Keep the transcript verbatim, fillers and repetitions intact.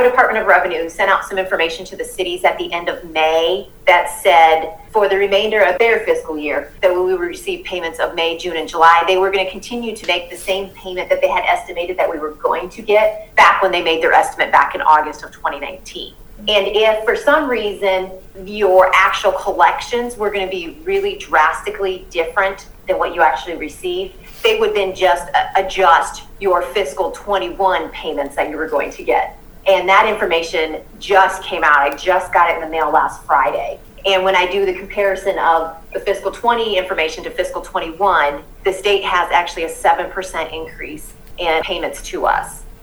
Iowa Department of Revenue sent out some information to the cities at the end of May that said for the remainder of their fiscal year that we would receive payments of May, June, and July. They were going to continue to make the same payment that they had estimated that we were going to get back when they made their estimate back in August of twenty nineteen. And if for some reason your actual collections were going to be really drastically different than what you actually received, they would then just adjust your fiscal twenty-one payments that you were going to get. And that information just came out. I just got it in the mail last Friday. And when I do the comparison of the fiscal twenty information to fiscal twenty-one, the state has actually a seven percent increase in payments to us.